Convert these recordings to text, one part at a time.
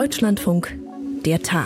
Deutschlandfunk, der Tag.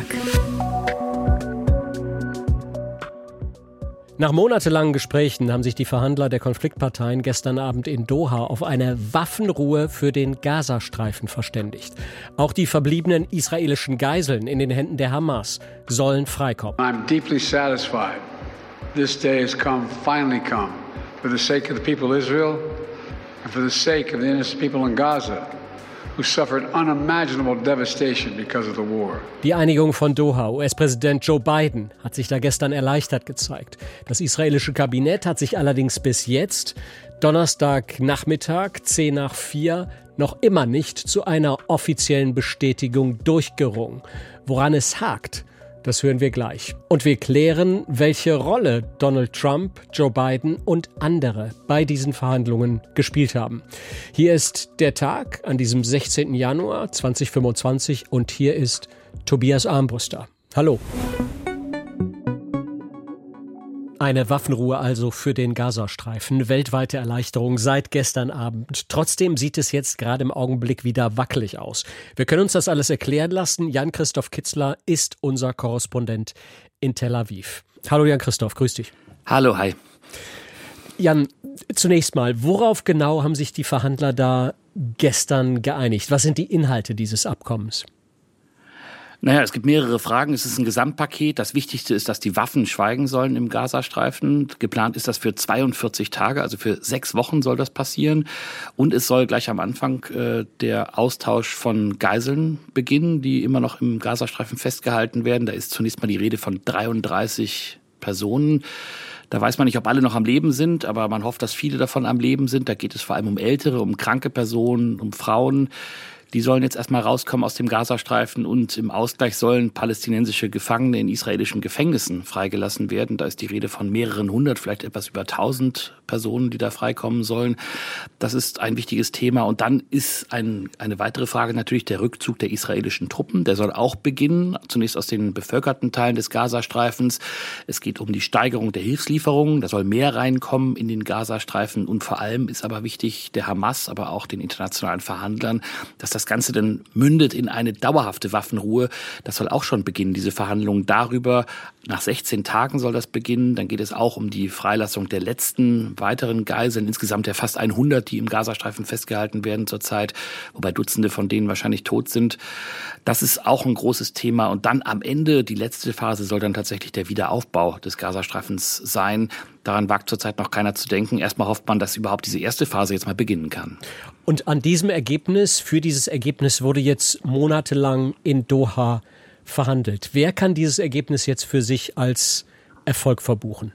Nach monatelangen Gesprächen haben sich die Verhandler der Konfliktparteien gestern Abend in Doha auf eine Waffenruhe für den Gazastreifen verständigt. Auch die verbliebenen israelischen Geiseln in den Händen der Hamas sollen freikommen. I'm deeply satisfied. This day has finally come, for the sake of the people of Israel and for the sake of the innocent people in Gaza, who suffered unimaginable devastation because of the war. Die Einigung von Doha, US-Präsident Joe Biden, hat sich da gestern erleichtert gezeigt. Das israelische Kabinett hat sich allerdings bis jetzt, Donnerstagnachmittag, 3:10, noch immer nicht zu einer offiziellen Bestätigung durchgerungen. Woran es hakt, das hören wir gleich. Und wir klären, welche Rolle Donald Trump, Joe Biden und andere bei diesen Verhandlungen gespielt haben. Hier ist der Tag an diesem 16. Januar 2025 und hier ist Tobias Armbruster. Hallo. Eine Waffenruhe also für den Gazastreifen. Weltweite Erleichterung seit gestern Abend. Trotzdem sieht es jetzt gerade im Augenblick wieder wackelig aus. Wir können uns das alles erklären lassen. Jan-Christoph Kitzler ist unser Korrespondent in Tel Aviv. Hallo Jan-Christoph, grüß dich. Hallo, hi. Jan, zunächst mal, worauf genau haben sich die Verhandler da gestern geeinigt? Was sind die Inhalte dieses Abkommens? Naja, es gibt mehrere Fragen. Es ist ein Gesamtpaket. Das Wichtigste ist, dass die Waffen schweigen sollen im Gazastreifen. Geplant ist das für 42 Tage, also für 6 Wochen soll das passieren. Und es soll gleich am Anfang der Austausch von Geiseln beginnen, die immer noch im Gazastreifen festgehalten werden. Da ist zunächst mal die Rede von 33 Personen. Da weiß man nicht, ob alle noch am Leben sind, aber man hofft, dass viele davon am Leben sind. Da geht es vor allem um Ältere, um kranke Personen, um Frauen. Die sollen jetzt erstmal rauskommen aus dem Gazastreifen und im Ausgleich sollen palästinensische Gefangene in israelischen Gefängnissen freigelassen werden. Da ist die Rede von mehreren hundert, vielleicht etwas über 1000 Personen, die da freikommen sollen. Das ist ein wichtiges Thema. Und dann ist eine weitere Frage natürlich der Rückzug der israelischen Truppen. Der soll auch beginnen, zunächst aus den bevölkerten Teilen des Gazastreifens. Es geht um die Steigerung der Hilfslieferungen. Da soll mehr reinkommen in den Gazastreifen. Und vor allem ist aber wichtig der Hamas, aber auch den internationalen Verhandlern, dass das Ganze dann mündet in eine dauerhafte Waffenruhe. Das soll auch schon beginnen, diese Verhandlungen darüber. Nach 16 Tagen soll das beginnen. Dann geht es auch um die Freilassung der letzten weiteren Geiseln. Insgesamt ja fast 100, die im Gazastreifen festgehalten werden zurzeit, wobei Dutzende von denen wahrscheinlich tot sind. Das ist auch ein großes Thema. Und dann am Ende, die letzte Phase, soll dann tatsächlich der Wiederaufbau des Gazastreifens sein. Daran wagt zurzeit noch keiner zu denken. Erstmal hofft man, dass überhaupt diese erste Phase jetzt mal beginnen kann. Und an diesem Ergebnis, für dieses Ergebnis wurde jetzt monatelang in Doha verhandelt. Wer kann dieses Ergebnis jetzt für sich als Erfolg verbuchen?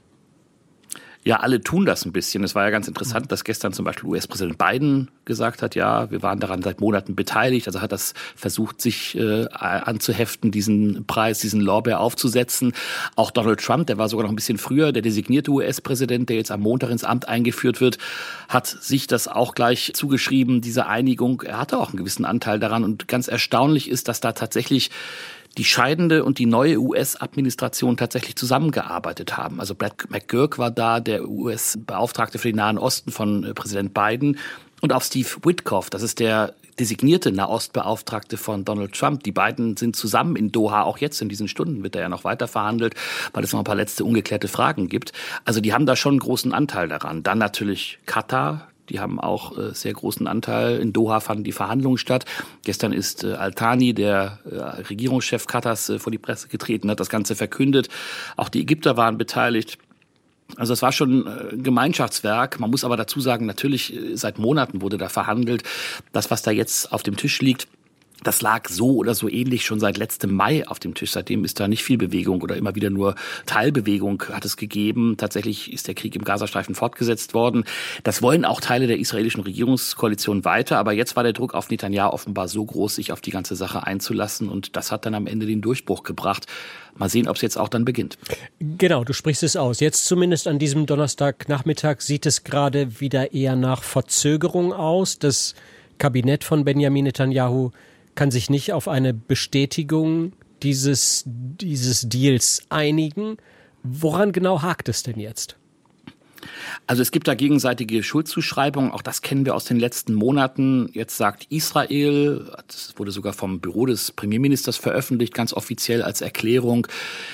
Ja, alle tun das ein bisschen. Es war ja ganz interessant, dass gestern zum Beispiel US-Präsident Biden gesagt hat, ja, wir waren daran seit Monaten beteiligt. Also hat das versucht, sich anzuheften, diesen Preis, diesen Lorbeer aufzusetzen. Auch Donald Trump, der war sogar noch ein bisschen früher, der designierte US-Präsident, der jetzt am Montag ins Amt eingeführt wird, hat sich das auch gleich zugeschrieben, diese Einigung. Er hatte auch einen gewissen Anteil daran. Und ganz erstaunlich ist, dass da tatsächlich die scheidende und die neue US-Administration tatsächlich zusammengearbeitet haben. Also Brad McGurk war da, der US-Beauftragte für den Nahen Osten von Präsident Biden. Und auch Steve Witkoff, das ist der designierte Nahostbeauftragte von Donald Trump. Die beiden sind zusammen in Doha. Auch jetzt in diesen Stunden wird er ja noch weiter verhandelt, weil es noch ein paar letzte ungeklärte Fragen gibt. Also die haben da schon einen großen Anteil daran. Dann natürlich Katar. Die haben auch sehr großen Anteil. In Doha fanden die Verhandlungen statt. Gestern ist Al-Thani, der Regierungschef Katars, vor die Presse getreten, hat das Ganze verkündet. Auch die Ägypter waren beteiligt. Also es war schon ein Gemeinschaftswerk. Man muss aber dazu sagen, natürlich seit Monaten wurde da verhandelt. Das, was da jetzt auf dem Tisch liegt, das lag so oder so ähnlich schon seit letztem Mai auf dem Tisch. Seitdem ist da nicht viel Bewegung oder immer wieder nur Teilbewegung hat es gegeben. Tatsächlich ist der Krieg im Gazastreifen fortgesetzt worden. Das wollen auch Teile der israelischen Regierungskoalition weiter. Aber jetzt war der Druck auf Netanyahu offenbar so groß, sich auf die ganze Sache einzulassen. Und das hat dann am Ende den Durchbruch gebracht. Mal sehen, ob es jetzt auch dann beginnt. Genau, du sprichst es aus. Jetzt zumindest an diesem Donnerstagnachmittag sieht es gerade wieder eher nach Verzögerung aus. Das Kabinett von Benjamin Netanyahu kann sich nicht auf eine Bestätigung dieses Deals einigen. Woran genau hakt es denn jetzt? Also es gibt da gegenseitige Schuldzuschreibungen, auch das kennen wir aus den letzten Monaten. Jetzt sagt Israel, das wurde sogar vom Büro des Premierministers veröffentlicht, ganz offiziell als Erklärung,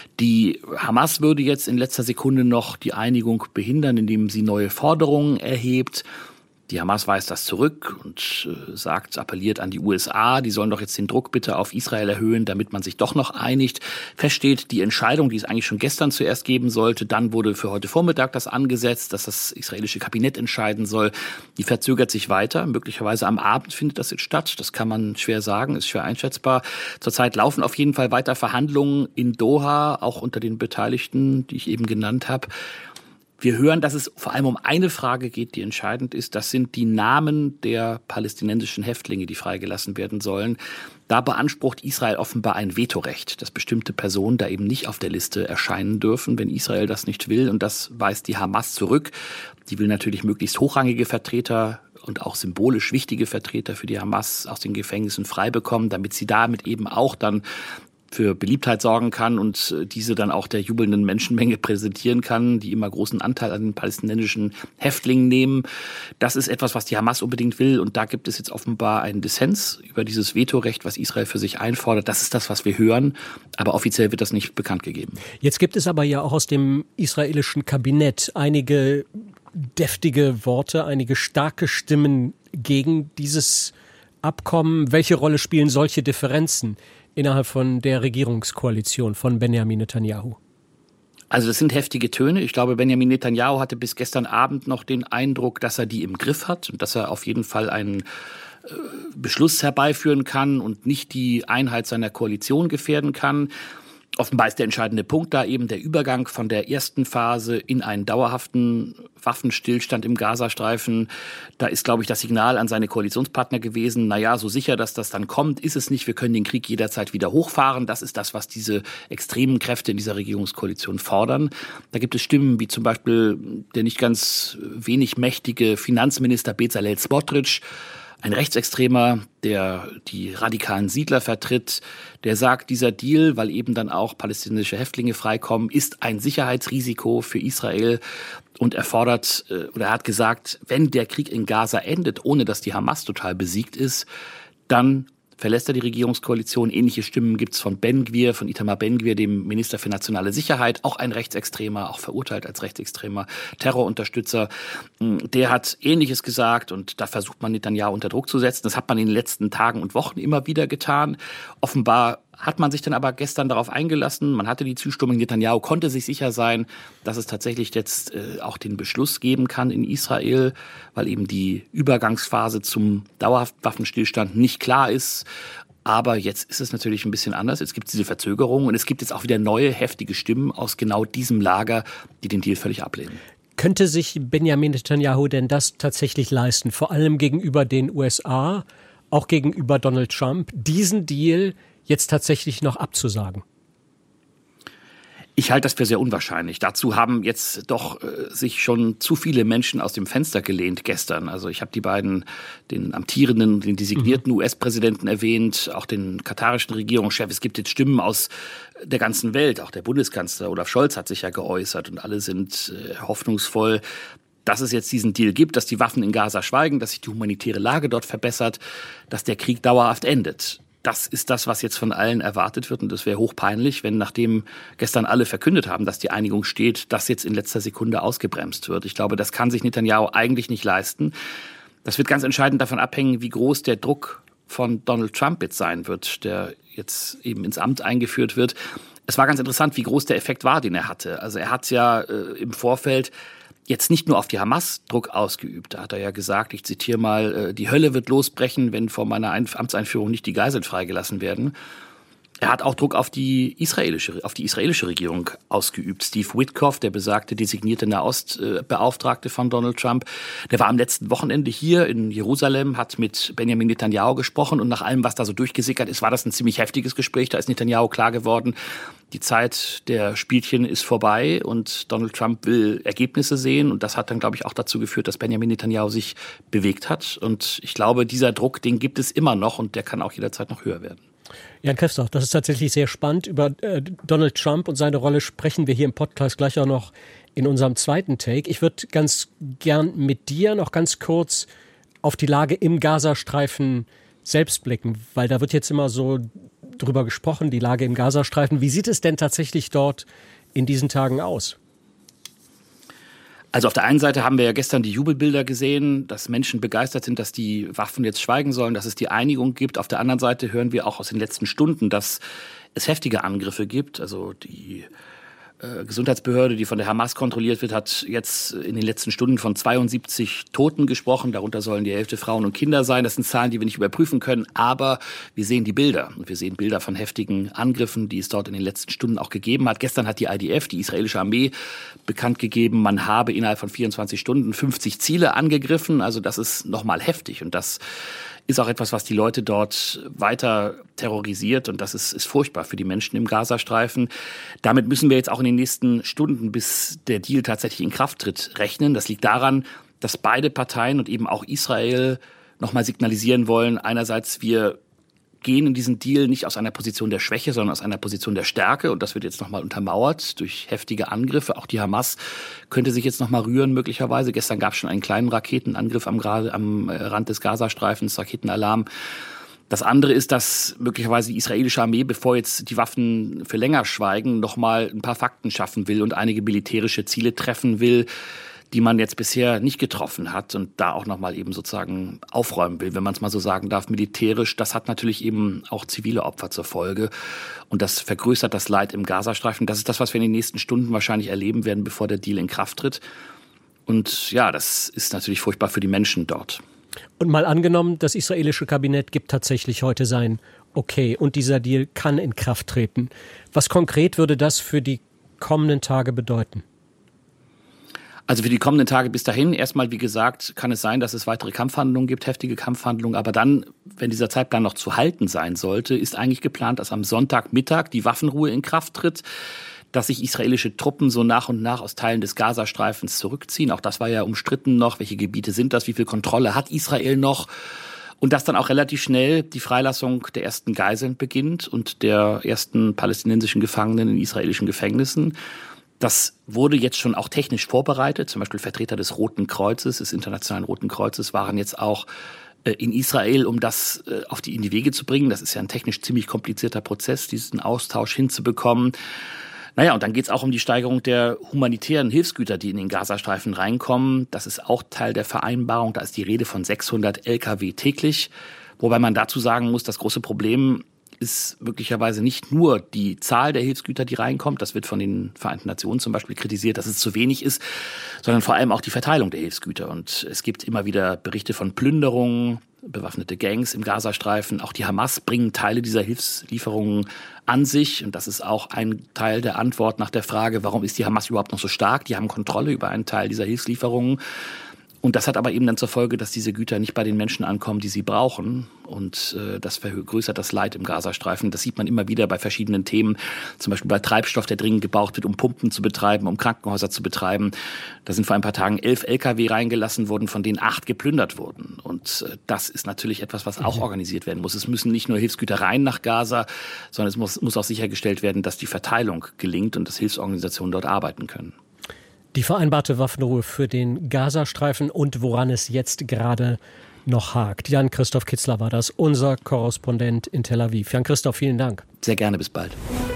die Hamas würde jetzt in letzter Sekunde noch die Einigung behindern, indem sie neue Forderungen erhebt. Die Hamas weist das zurück und appelliert an die USA, die sollen doch jetzt den Druck bitte auf Israel erhöhen, damit man sich doch noch einigt. Fest steht, die Entscheidung, die es eigentlich schon gestern zuerst geben sollte, dann wurde für heute Vormittag das angesetzt, dass das israelische Kabinett entscheiden soll. Die verzögert sich weiter. Möglicherweise am Abend findet das jetzt statt. Das kann man schwer sagen, ist schwer einschätzbar. Zurzeit laufen auf jeden Fall weiter Verhandlungen in Doha, auch unter den Beteiligten, die ich eben genannt habe. Wir hören, dass es vor allem um eine Frage geht, die entscheidend ist. Das sind die Namen der palästinensischen Häftlinge, die freigelassen werden sollen. Da beansprucht Israel offenbar ein Vetorecht, dass bestimmte Personen da eben nicht auf der Liste erscheinen dürfen, wenn Israel das nicht will. Und das weist die Hamas zurück. Die will natürlich möglichst hochrangige Vertreter und auch symbolisch wichtige Vertreter für die Hamas aus den Gefängnissen frei bekommen, damit sie damit eben auch dann für Beliebtheit sorgen kann und diese dann auch der jubelnden Menschenmenge präsentieren kann, die immer großen Anteil an den palästinensischen Häftlingen nehmen. Das ist etwas, was die Hamas unbedingt will. Und da gibt es jetzt offenbar einen Dissens über dieses Vetorecht, was Israel für sich einfordert. Das ist das, was wir hören. Aber offiziell wird das nicht bekannt gegeben. Jetzt gibt es aber ja auch aus dem israelischen Kabinett einige deftige Worte, einige starke Stimmen gegen dieses Abkommen. Welche Rolle spielen solche Differenzen innerhalb von der Regierungskoalition von Benjamin Netanyahu? Also das sind heftige Töne. Ich glaube, Benjamin Netanyahu hatte bis gestern Abend noch den Eindruck, dass er die im Griff hat und dass er auf jeden Fall einen Beschluss herbeiführen kann und nicht die Einheit seiner Koalition gefährden kann. Offenbar ist der entscheidende Punkt da eben der Übergang von der ersten Phase in einen dauerhaften Waffenstillstand im Gazastreifen. Da ist, glaube ich, das Signal an seine Koalitionspartner gewesen, naja, so sicher, dass das dann kommt, ist es nicht. Wir können den Krieg jederzeit wieder hochfahren. Das ist das, was diese extremen Kräfte in dieser Regierungskoalition fordern. Da gibt es Stimmen wie zum Beispiel der nicht ganz wenig mächtige Finanzminister Bezalel Smotrich, ein Rechtsextremer, der die radikalen Siedler vertritt, der sagt, dieser Deal, weil eben dann auch palästinensische Häftlinge freikommen, ist ein Sicherheitsrisiko für Israel. Und er hat gesagt, wenn der Krieg in Gaza endet, ohne dass die Hamas total besiegt ist, dann verlässt er die Regierungskoalition. Ähnliche Stimmen gibt es von Itamar Ben-Gvir, dem Minister für nationale Sicherheit, auch ein Rechtsextremer, auch verurteilt als rechtsextremer Terrorunterstützer. Der hat Ähnliches gesagt und da versucht man Netanyahu unter Druck zu setzen. Das hat man in den letzten Tagen und Wochen immer wieder getan. Offenbar hat man sich dann aber gestern darauf eingelassen. Man hatte die Zustimmung. Netanyahu konnte sich sicher sein, dass es tatsächlich jetzt auch den Beschluss geben kann in Israel, weil eben die Übergangsphase zum dauerhaften Waffenstillstand nicht klar ist. Aber jetzt ist es natürlich ein bisschen anders. Jetzt gibt es diese Verzögerung und es gibt jetzt auch wieder neue, heftige Stimmen aus genau diesem Lager, die den Deal völlig ablehnen. Könnte sich Benjamin Netanyahu denn das tatsächlich leisten, vor allem gegenüber den USA, auch gegenüber Donald Trump, diesen Deal jetzt tatsächlich noch abzusagen? Ich halte das für sehr unwahrscheinlich. Dazu haben jetzt doch sich schon zu viele Menschen aus dem Fenster gelehnt gestern. Also ich habe die beiden, den amtierenden, den designierten US-Präsidenten erwähnt, auch den katarischen Regierungschef. Es gibt jetzt Stimmen aus der ganzen Welt. Auch der Bundeskanzler Olaf Scholz hat sich ja geäußert und alle sind hoffnungsvoll, dass es jetzt diesen Deal gibt, dass die Waffen in Gaza schweigen, dass sich die humanitäre Lage dort verbessert, dass der Krieg dauerhaft endet. Das ist das, was jetzt von allen erwartet wird. Und das wäre hochpeinlich, wenn nachdem gestern alle verkündet haben, dass die Einigung steht, das jetzt in letzter Sekunde ausgebremst wird. Ich glaube, das kann sich Netanyahu eigentlich nicht leisten. Das wird ganz entscheidend davon abhängen, wie groß der Druck von Donald Trump jetzt sein wird, der jetzt eben ins Amt eingeführt wird. Es war ganz interessant, wie groß der Effekt war, den er hatte. Also er hat ja im Vorfeld jetzt nicht nur auf die Hamas Druck ausgeübt. Da hat er ja gesagt, ich zitiere mal, die Hölle wird losbrechen, wenn vor meiner Amtseinführung nicht die Geiseln freigelassen werden. Er hat auch Druck auf die israelische Regierung ausgeübt. Steve Witkoff, der besagte designierte Nahostbeauftragte von Donald Trump, der war am letzten Wochenende hier in Jerusalem, hat mit Benjamin Netanyahu gesprochen und nach allem, was da so durchgesickert ist, war das ein ziemlich heftiges Gespräch. Da ist Netanyahu klar geworden, die Zeit der Spielchen ist vorbei und Donald Trump will Ergebnisse sehen. Und das hat dann, glaube ich, auch dazu geführt, dass Benjamin Netanyahu sich bewegt hat. Und ich glaube, dieser Druck, den gibt es immer noch und der kann auch jederzeit noch höher werden. Jan Kevsach, das ist tatsächlich sehr spannend. Über Donald Trump und seine Rolle sprechen wir hier im Podcast gleich auch noch in unserem zweiten Take. Ich würde ganz gern mit dir noch ganz kurz auf die Lage im Gazastreifen selbst blicken, weil da wird jetzt immer so drüber gesprochen, die Lage im Gazastreifen. Wie sieht es denn tatsächlich dort in diesen Tagen aus? Also auf der einen Seite haben wir ja gestern die Jubelbilder gesehen, dass Menschen begeistert sind, dass die Waffen jetzt schweigen sollen, dass es die Einigung gibt. Auf der anderen Seite hören wir auch aus den letzten Stunden, dass es heftige Angriffe gibt. Also die Gesundheitsbehörde, die von der Hamas kontrolliert wird, hat jetzt in den letzten Stunden von 72 Toten gesprochen. Darunter sollen die Hälfte Frauen und Kinder sein. Das sind Zahlen, die wir nicht überprüfen können. Aber wir sehen die Bilder. Und wir sehen Bilder von heftigen Angriffen, die es dort in den letzten Stunden auch gegeben hat. Gestern hat die IDF, die israelische Armee, bekannt gegeben, man habe innerhalb von 24 Stunden 50 Ziele angegriffen. Also das ist nochmal heftig. Und das ist auch etwas, was die Leute dort weiter terrorisiert. Und das ist furchtbar für die Menschen im Gazastreifen. Damit müssen wir jetzt auch in den nächsten Stunden, bis der Deal tatsächlich in Kraft tritt, rechnen. Das liegt daran, dass beide Parteien und eben auch Israel nochmal signalisieren wollen, einerseits wir gehen in diesen Deal nicht aus einer Position der Schwäche, sondern aus einer Position der Stärke. Und das wird jetzt nochmal untermauert durch heftige Angriffe. Auch die Hamas könnte sich jetzt nochmal rühren, möglicherweise. Gestern gab es schon einen kleinen Raketenangriff am Rand des Gazastreifens, Raketenalarm. Das andere ist, dass möglicherweise die israelische Armee, bevor jetzt die Waffen für länger schweigen, nochmal ein paar Fakten schaffen will und einige militärische Ziele treffen will, die man jetzt bisher nicht getroffen hat und da auch nochmal eben sozusagen aufräumen will, wenn man es mal so sagen darf, militärisch. Das hat natürlich eben auch zivile Opfer zur Folge und das vergrößert das Leid im Gazastreifen. Das ist das, was wir in den nächsten Stunden wahrscheinlich erleben werden, bevor der Deal in Kraft tritt. Und ja, das ist natürlich furchtbar für die Menschen dort. Und mal angenommen, das israelische Kabinett gibt tatsächlich heute sein Okay und dieser Deal kann in Kraft treten. Was konkret würde das für die kommenden Tage bedeuten? Also für die kommenden Tage bis dahin, erstmal wie gesagt, kann es sein, dass es weitere Kampfhandlungen gibt, heftige Kampfhandlungen. Aber dann, wenn dieser Zeitplan noch zu halten sein sollte, ist eigentlich geplant, dass am Sonntagmittag die Waffenruhe in Kraft tritt, dass sich israelische Truppen so nach und nach aus Teilen des Gazastreifens zurückziehen. Auch das war ja umstritten noch. Welche Gebiete sind das? Wie viel Kontrolle hat Israel noch? Und dass dann auch relativ schnell die Freilassung der ersten Geiseln beginnt und der ersten palästinensischen Gefangenen in israelischen Gefängnissen. Das wurde jetzt schon auch technisch vorbereitet. Zum Beispiel Vertreter des Roten Kreuzes, des Internationalen Roten Kreuzes, waren jetzt auch in Israel, um das in die Wege zu bringen. Das ist ja ein technisch ziemlich komplizierter Prozess, diesen Austausch hinzubekommen. Naja, und dann geht es auch um die Steigerung der humanitären Hilfsgüter, die in den Gazastreifen reinkommen. Das ist auch Teil der Vereinbarung. Da ist die Rede von 600 Lkw täglich. Wobei man dazu sagen muss, das große Problem ist möglicherweise nicht nur die Zahl der Hilfsgüter, die reinkommt. Das wird von den Vereinten Nationen zum Beispiel kritisiert, dass es zu wenig ist, sondern vor allem auch die Verteilung der Hilfsgüter. Und es gibt immer wieder Berichte von Plünderungen, bewaffnete Gangs im Gazastreifen. Auch die Hamas bringen Teile dieser Hilfslieferungen an sich. Und das ist auch ein Teil der Antwort nach der Frage, warum ist die Hamas überhaupt noch so stark? Die haben Kontrolle über einen Teil dieser Hilfslieferungen. Und das hat aber eben dann zur Folge, dass diese Güter nicht bei den Menschen ankommen, die sie brauchen. Und das vergrößert das Leid im Gazastreifen. Das sieht man immer wieder bei verschiedenen Themen. Zum Beispiel bei Treibstoff, der dringend gebraucht wird, um Pumpen zu betreiben, um Krankenhäuser zu betreiben. Da sind vor ein paar Tagen 11 Lkw reingelassen worden, von denen 8 geplündert wurden. Und das ist natürlich etwas, was auch organisiert werden muss. Es müssen nicht nur Hilfsgüter rein nach Gaza, sondern es muss auch sichergestellt werden, dass die Verteilung gelingt und dass Hilfsorganisationen dort arbeiten können. Die vereinbarte Waffenruhe für den Gazastreifen und woran es jetzt gerade noch hakt. Jan-Christoph Kitzler war das, unser Korrespondent in Tel Aviv. Jan-Christoph, vielen Dank. Sehr gerne, bis bald.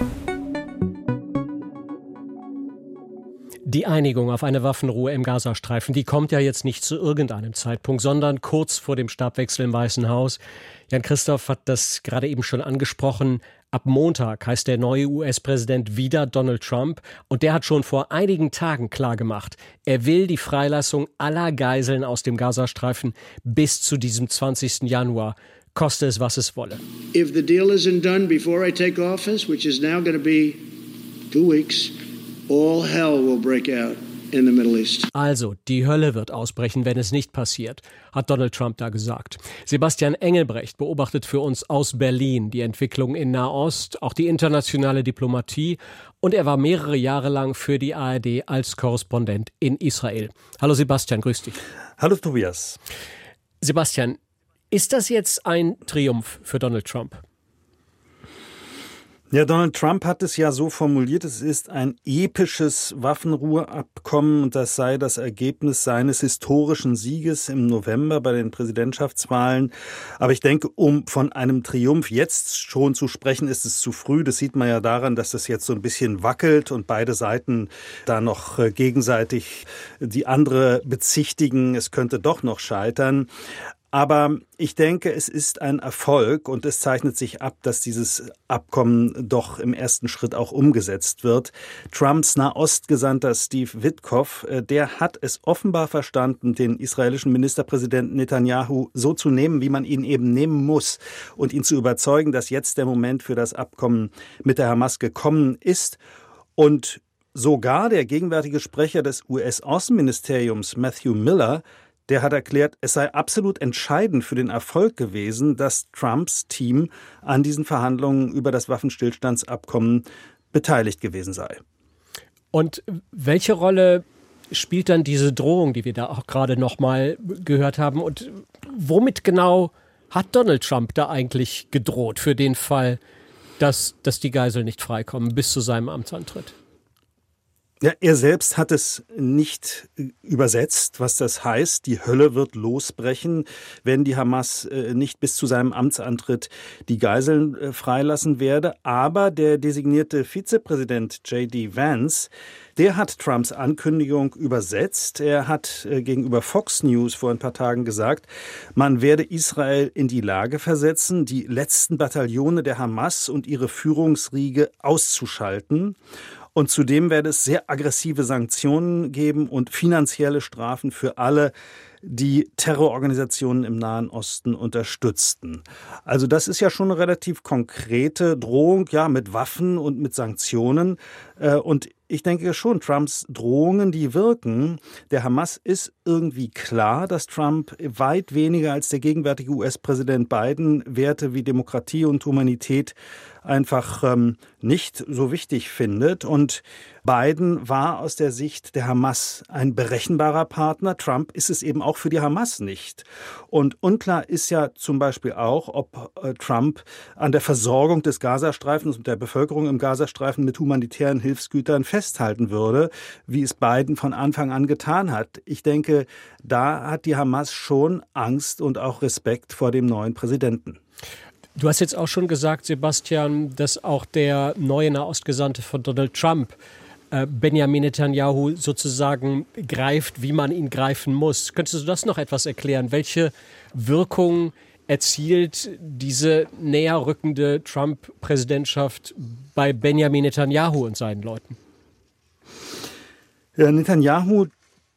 Die Einigung auf eine Waffenruhe im Gazastreifen, die kommt ja jetzt nicht zu irgendeinem Zeitpunkt, sondern kurz vor dem Stabwechsel im Weißen Haus. Jan-Christoph hat das gerade eben schon angesprochen. Ab Montag heißt der neue US-Präsident wieder Donald Trump und der hat schon vor einigen Tagen klargemacht, er will die Freilassung aller Geiseln aus dem Gazastreifen bis zu diesem 20. Januar, koste es, was es wolle. If the deal isn't done before I take office, which is now going to be 2 weeks, all hell will break out in the Middle East. Also, die Hölle wird ausbrechen, wenn es nicht passiert, hat Donald Trump da gesagt. Sebastian Engelbrecht beobachtet für uns aus Berlin die Entwicklung in Nahost, auch die internationale Diplomatie und er war mehrere Jahre lang für die ARD als Korrespondent in Israel. Hallo Sebastian, grüß dich. Hallo Tobias. Sebastian, ist das jetzt ein Triumph für Donald Trump? Ja, Donald Trump hat es ja so formuliert, es ist ein episches Waffenruheabkommen und das sei das Ergebnis seines historischen Sieges im November bei den Präsidentschaftswahlen. Aber ich denke, um von einem Triumph jetzt schon zu sprechen, ist es zu früh. Das sieht man ja daran, dass das jetzt so ein bisschen wackelt und beide Seiten da noch gegenseitig die andere bezichtigen, es könnte doch noch scheitern. Aber ich denke, es ist ein Erfolg und es zeichnet sich ab, dass dieses Abkommen doch im ersten Schritt auch umgesetzt wird. Trumps Nahostgesandter Steve Witkoff, der hat es offenbar verstanden, den israelischen Ministerpräsidenten Netanyahu so zu nehmen, wie man ihn eben nehmen muss und ihn zu überzeugen, dass jetzt der Moment für das Abkommen mit der Hamas gekommen ist. Und sogar der gegenwärtige Sprecher des US-Außenministeriums, Matthew Miller, der hat erklärt, es sei absolut entscheidend für den Erfolg gewesen, dass Trumps Team an diesen Verhandlungen über das Waffenstillstandsabkommen beteiligt gewesen sei. Und welche Rolle spielt dann diese Drohung, die wir da auch gerade noch mal gehört haben? Und womit genau hat Donald Trump da eigentlich gedroht für den Fall, dass die Geiseln nicht freikommen bis zu seinem Amtsantritt? Ja, er selbst hat es nicht übersetzt, was das heißt. Die Hölle wird losbrechen, wenn die Hamas nicht bis zu seinem Amtsantritt die Geiseln freilassen werde. Aber der designierte Vizepräsident J.D. Vance, der hat Trumps Ankündigung übersetzt. Er hat gegenüber Fox News vor ein paar Tagen gesagt, man werde Israel in die Lage versetzen, die letzten Bataillone der Hamas und ihre Führungsriege auszuschalten. Und zudem werde es sehr aggressive Sanktionen geben und finanzielle Strafen für alle, die Terrororganisationen im Nahen Osten unterstützten. Also das ist ja schon eine relativ konkrete Drohung, ja, mit Waffen und mit Sanktionen. Und ich denke schon, Trumps Drohungen, die wirken. Der Hamas ist irgendwie klar, dass Trump weit weniger als der gegenwärtige US-Präsident Biden Werte wie Demokratie und Humanität einfach nicht so wichtig findet. Und Biden war aus der Sicht der Hamas ein berechenbarer Partner. Trump ist es eben auch für die Hamas nicht. Und unklar ist ja zum Beispiel auch, ob Trump an der Versorgung des Gazastreifens und der Bevölkerung im Gazastreifen mit humanitären Hilfsgütern festhalten würde, wie es Biden von Anfang an getan hat. Ich denke, da hat die Hamas schon Angst und auch Respekt vor dem neuen Präsidenten. Du hast jetzt auch schon gesagt, Sebastian, dass auch der neue Nahostgesandte von Donald Trump Benjamin Netanyahu sozusagen greift, wie man ihn greifen muss. Könntest du das noch etwas erklären? Welche Wirkung erzielt diese näher rückende Trump-Präsidentschaft bei Benjamin Netanyahu und seinen Leuten? Ja, Netanyahu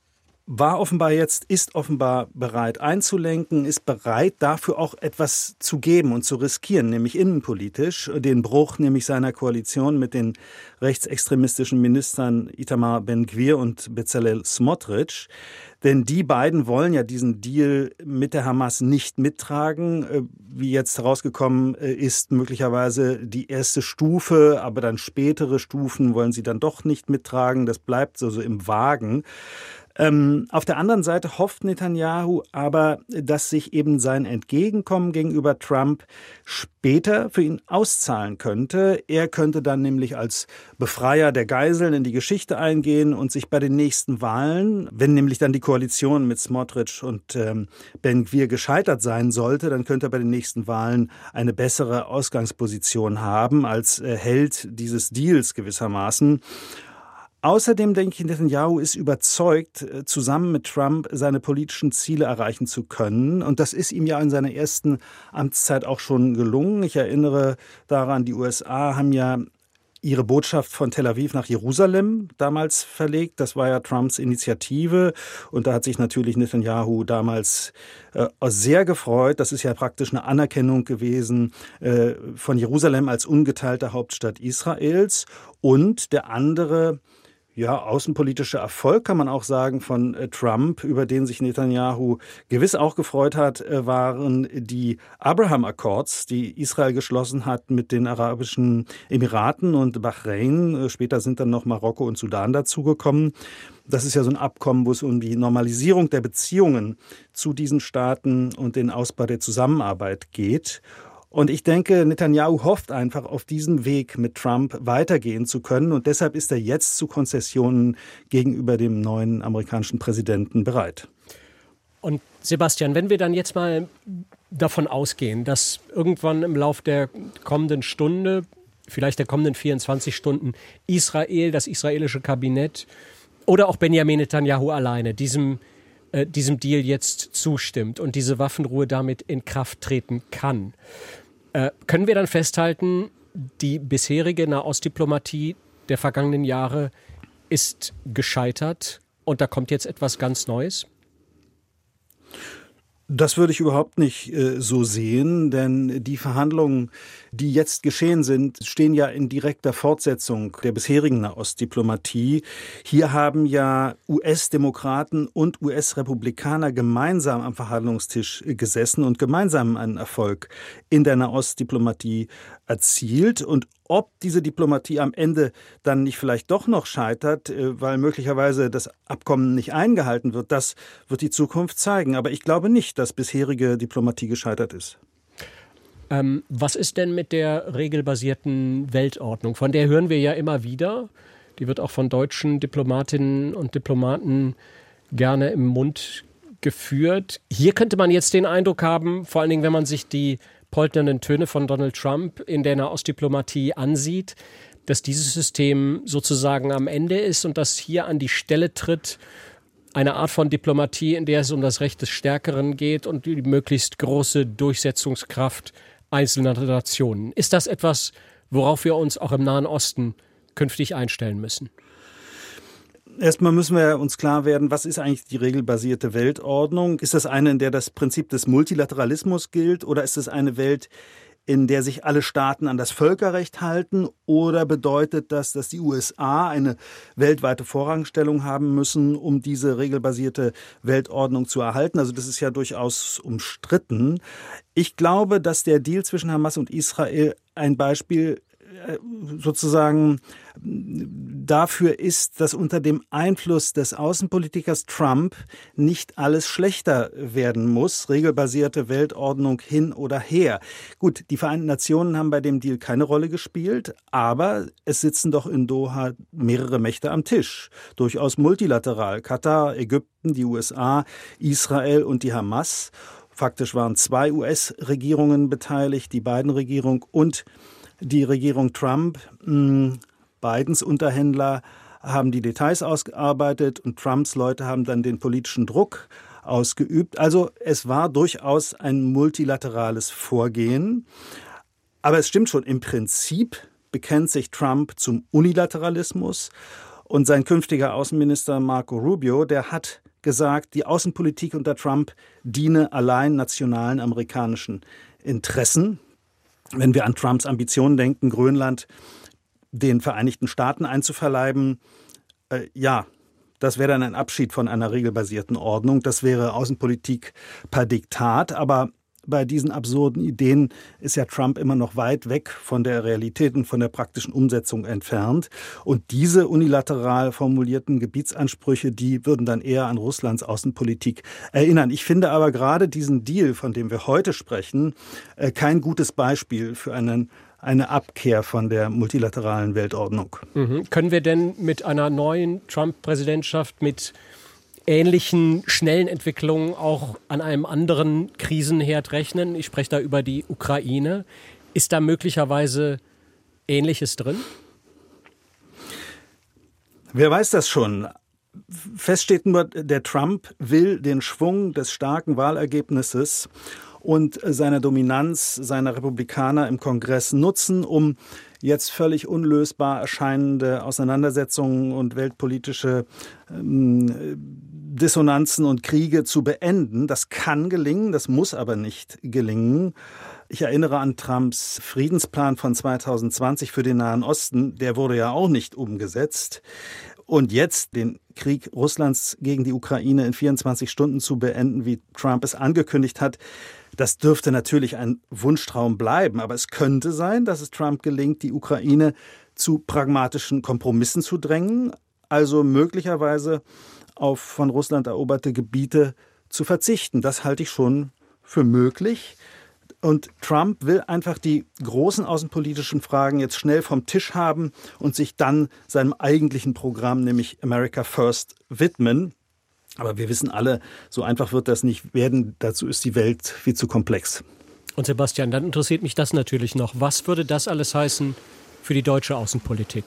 ist offenbar bereit einzulenken, ist bereit dafür auch etwas zu geben und zu riskieren, nämlich innenpolitisch, den Bruch nämlich seiner Koalition mit den rechtsextremistischen Ministern Itamar Ben-Gvir und Bezalel Smotrich. Denn die beiden wollen ja diesen Deal mit der Hamas nicht mittragen. Wie jetzt herausgekommen ist, möglicherweise die erste Stufe, aber dann spätere Stufen wollen sie dann doch nicht mittragen. Das bleibt so im Wagen. Auf der anderen Seite hofft Netanyahu aber, dass sich eben sein Entgegenkommen gegenüber Trump später für ihn auszahlen könnte. Er könnte dann nämlich als Befreier der Geiseln in die Geschichte eingehen und sich bei den nächsten Wahlen, wenn nämlich dann die Koalition mit Smotrich und Ben-Gvir gescheitert sein sollte, dann könnte er bei den nächsten Wahlen eine bessere Ausgangsposition haben als Held dieses Deals gewissermaßen. Außerdem denke ich, Netanyahu ist überzeugt, zusammen mit Trump seine politischen Ziele erreichen zu können. Und das ist ihm ja in seiner ersten Amtszeit auch schon gelungen. Ich erinnere daran, die USA haben ja ihre Botschaft von Tel Aviv nach Jerusalem damals verlegt. Das war ja Trumps Initiative. Und da hat sich natürlich Netanyahu damals sehr gefreut. Das ist ja praktisch eine Anerkennung gewesen von Jerusalem als ungeteilte Hauptstadt Israels. Und der andere außenpolitischer Erfolg, kann man auch sagen, von Trump, über den sich Netanyahu gewiss auch gefreut hat, waren die Abraham Accords, die Israel geschlossen hat mit den Arabischen Emiraten und Bahrain. Später sind dann noch Marokko und Sudan dazugekommen. Das ist ja so ein Abkommen, wo es um die Normalisierung der Beziehungen zu diesen Staaten und den Ausbau der Zusammenarbeit geht. Und ich denke, Netanyahu hofft einfach, auf diesem Weg mit Trump weitergehen zu können. Und deshalb ist er jetzt zu Konzessionen gegenüber dem neuen amerikanischen Präsidenten bereit. Und Sebastian, wenn wir dann jetzt mal davon ausgehen, dass irgendwann im Lauf der kommenden Stunde, vielleicht der kommenden 24 Stunden, Israel, das israelische Kabinett oder auch Benjamin Netanyahu alleine diesem Deal jetzt zustimmt und diese Waffenruhe damit in Kraft treten kann, können wir dann festhalten, die bisherige Nahostdiplomatie der vergangenen Jahre ist gescheitert und da kommt jetzt etwas ganz Neues? Das würde ich überhaupt nicht so sehen, denn die Verhandlungen, die jetzt geschehen sind, stehen ja in direkter Fortsetzung der bisherigen Nahostdiplomatie. Hier haben ja US-Demokraten und US-Republikaner gemeinsam am Verhandlungstisch gesessen und gemeinsam einen Erfolg in der Nahostdiplomatie erzielt. Und ob diese Diplomatie am Ende dann nicht vielleicht doch noch scheitert, weil möglicherweise das Abkommen nicht eingehalten wird, das wird die Zukunft zeigen. Aber ich glaube nicht, dass bisherige Diplomatie gescheitert ist. Was ist denn mit der regelbasierten Weltordnung? Von der hören wir ja immer wieder. Die wird auch von deutschen Diplomatinnen und Diplomaten gerne im Mund geführt. Hier könnte man jetzt den Eindruck haben, vor allen Dingen, wenn man sich die polternden Töne von Donald Trump in der Nahostdiplomatie ansieht, dass dieses System sozusagen am Ende ist und dass hier an die Stelle tritt eine Art von Diplomatie, in der es um das Recht des Stärkeren geht und die möglichst große Durchsetzungskraft einzelner Nationen. Ist das etwas, worauf wir uns auch im Nahen Osten künftig einstellen müssen? Erstmal müssen wir uns klar werden, was ist eigentlich die regelbasierte Weltordnung? Ist das eine, in der das Prinzip des Multilateralismus gilt, oder ist es eine Welt, in der sich alle Staaten an das Völkerrecht halten? Oder bedeutet das, dass die USA eine weltweite Vorrangstellung haben müssen, um diese regelbasierte Weltordnung zu erhalten? Also das ist ja durchaus umstritten. Ich glaube, dass der Deal zwischen Hamas und Israel ein Beispiel sozusagen dafür ist, dass unter dem Einfluss des Außenpolitikers Trump nicht alles schlechter werden muss. Regelbasierte Weltordnung hin oder her. Gut, die Vereinten Nationen haben bei dem Deal keine Rolle gespielt, aber es sitzen doch in Doha mehrere Mächte am Tisch. Durchaus multilateral. Katar, Ägypten, die USA, Israel und die Hamas. Faktisch waren 2 US-Regierungen beteiligt, die Biden-Regierung und die Regierung Trump. Bidens Unterhändler haben die Details ausgearbeitet und Trumps Leute haben dann den politischen Druck ausgeübt. Also es war durchaus ein multilaterales Vorgehen. Aber es stimmt schon, im Prinzip bekennt sich Trump zum Unilateralismus. Und sein künftiger Außenminister Marco Rubio, der hat gesagt, die Außenpolitik unter Trump diene allein nationalen amerikanischen Interessen. Wenn wir an Trumps Ambitionen denken, Grönland den Vereinigten Staaten einzuverleiben, das wäre dann ein Abschied von einer regelbasierten Ordnung. Das wäre Außenpolitik per Diktat. Aber bei diesen absurden Ideen ist ja Trump immer noch weit weg von der Realität und von der praktischen Umsetzung entfernt. Und diese unilateral formulierten Gebietsansprüche, die würden dann eher an Russlands Außenpolitik erinnern. Ich finde aber gerade diesen Deal, von dem wir heute sprechen, kein gutes Beispiel für eine Abkehr von der multilateralen Weltordnung. Können wir denn mit einer neuen Trump-Präsidentschaft mit ähnlichen schnellen Entwicklungen auch an einem anderen Krisenherd rechnen? Ich spreche da über die Ukraine. Ist da möglicherweise Ähnliches drin? Wer weiß das schon? Fest steht nur, der Trump will den Schwung des starken Wahlergebnisses und seiner Dominanz seiner Republikaner im Kongress nutzen, um jetzt völlig unlösbar erscheinende Auseinandersetzungen und weltpolitische Dissonanzen und Kriege zu beenden. Das kann gelingen, das muss aber nicht gelingen. Ich erinnere an Trumps Friedensplan von 2020 für den Nahen Osten. Der wurde ja auch nicht umgesetzt. Und jetzt den Krieg Russlands gegen die Ukraine in 24 Stunden zu beenden, wie Trump es angekündigt hat, das dürfte natürlich ein Wunschtraum bleiben. Aber es könnte sein, dass es Trump gelingt, die Ukraine zu pragmatischen Kompromissen zu drängen, also möglicherweise auf von Russland eroberte Gebiete zu verzichten. Das halte ich schon für möglich. Und Trump will einfach die großen außenpolitischen Fragen jetzt schnell vom Tisch haben und sich dann seinem eigentlichen Programm, nämlich America First, widmen. Aber wir wissen alle, so einfach wird das nicht werden. Dazu ist die Welt viel zu komplex. Und Sebastian, dann interessiert mich das natürlich noch. Was würde das alles heißen für die deutsche Außenpolitik?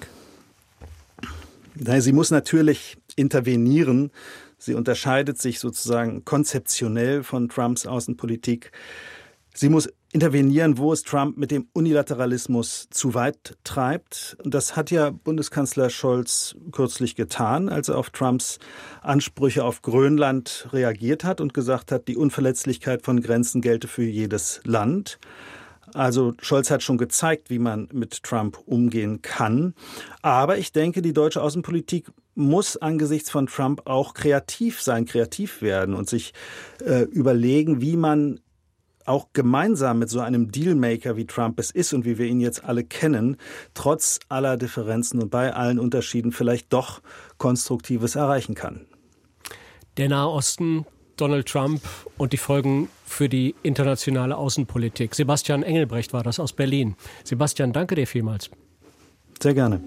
Sie muss natürlich intervenieren. Sie unterscheidet sich sozusagen konzeptionell von Trumps Außenpolitik. Sie muss intervenieren, wo es Trump mit dem Unilateralismus zu weit treibt. Das hat ja Bundeskanzler Scholz kürzlich getan, als er auf Trumps Ansprüche auf Grönland reagiert hat und gesagt hat, die Unverletzlichkeit von Grenzen gelte für jedes Land. Also Scholz hat schon gezeigt, wie man mit Trump umgehen kann. Aber ich denke, die deutsche Außenpolitik muss angesichts von Trump auch kreativ sein, kreativ werden und sich überlegen, wie man auch gemeinsam mit so einem Dealmaker, wie Trump es ist und wie wir ihn jetzt alle kennen, trotz aller Differenzen und bei allen Unterschieden vielleicht doch Konstruktives erreichen kann. Der Nahe Osten, Donald Trump und die Folgen für die internationale Außenpolitik. Sebastian Engelbrecht war das aus Berlin. Sebastian, danke dir vielmals. Sehr gerne.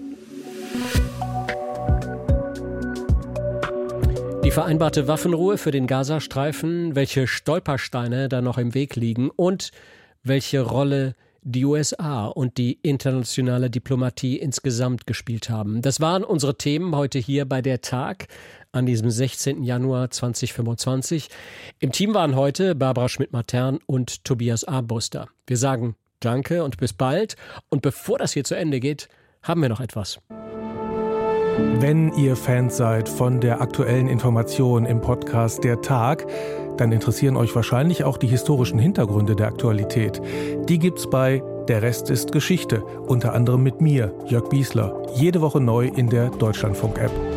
Die vereinbarte Waffenruhe für den Gazastreifen, welche Stolpersteine da noch im Weg liegen und welche Rolle die USA und die internationale Diplomatie insgesamt gespielt haben. Das waren unsere Themen heute hier bei der Tag an diesem 16. Januar 2025. Im Team waren heute Barbara Schmidt-Matern und Tobias Armbruster. Wir sagen Danke und bis bald. Und bevor das hier zu Ende geht, haben wir noch etwas. Wenn ihr Fans seid von der aktuellen Information im Podcast Der Tag, dann interessieren euch wahrscheinlich auch die historischen Hintergründe der Aktualität. Die gibt's bei Der Rest ist Geschichte, unter anderem mit mir, Jörg Biesler, jede Woche neu in der Deutschlandfunk-App.